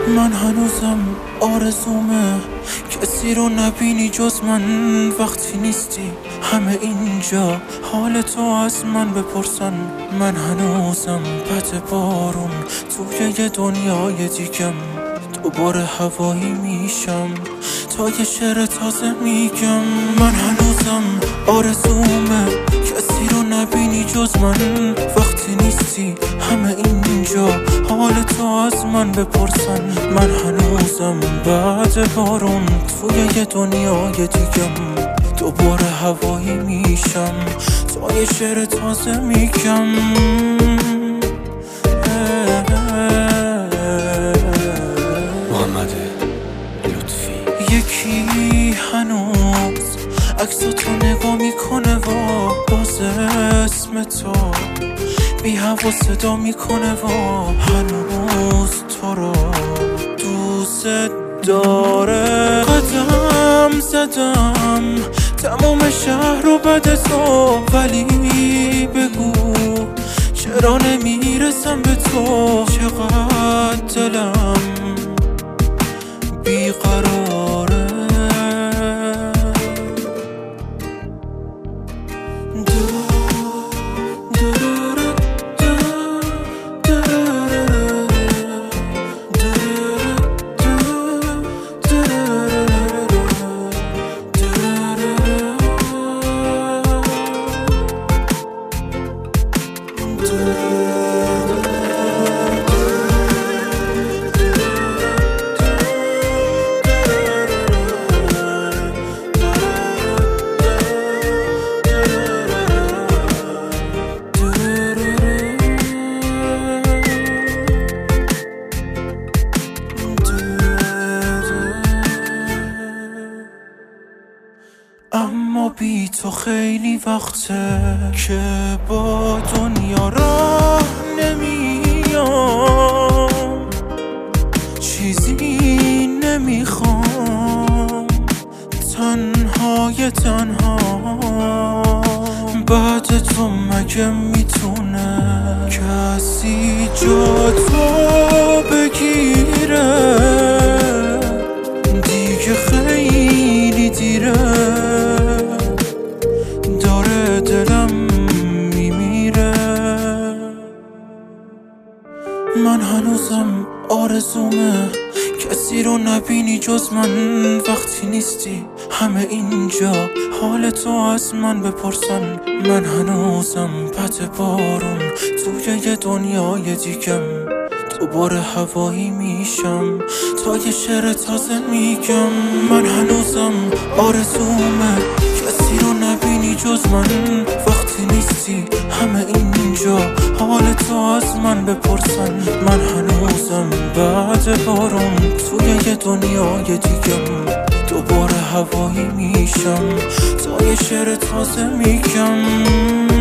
من هنوزم آرزومه کسی رو نبینی جز من وقتی نیستی. همه اینجا حال تو از من بپرسن. من هنوزم پت بارون توی یه دنیای دیگم. دوباره هوایی میشم تا یه شعر تازه میگم. من هنوزم آرزومه کسی رو نبینی جز من وقتی نیستی. همه اینجا حال تو از من بپرسن. من هنوزم بعد بارون توی یه دنیای دیگم. دوباره هوایی میشم تا یه شعر تازه میگم. محمد لطفی. یکی هنوز عکساتو نگاه میکنه و باز اسم تو بی هوا صدا میکنه و هنوز تو رو دوست داره. قدم زدم تمام شهر رو بده تو، ولی بگو چرا نمیرسم به تو. چقدر دلم بیقراره. اما بی تو خیلی وقته که با دنیا راه نمیام. چیزی نمیخوام تنها بعد تو مگه میتونه کسی جا تو بگیره؟ دیگه خیلی دیره، داره دلم میمیره. من هنوزم آرزومه کسی رو نبینی جز من وقتی نیستی. همه اینجا حال تو از من بپرسن. من هنوزم پت بارون توی یه دنیای دیگم. دوباره هوایی میشم تا یه شعر تازه میگم. من هنوزم آرزومه کسی رو نبینی جز من وقتی نیستی. همه اینجا حال تو از من بپرسن. من هنوزم بعد بارون توی یه دنیای دیگم. دوباره هوایی میشم تا یه شعر تازه میگم.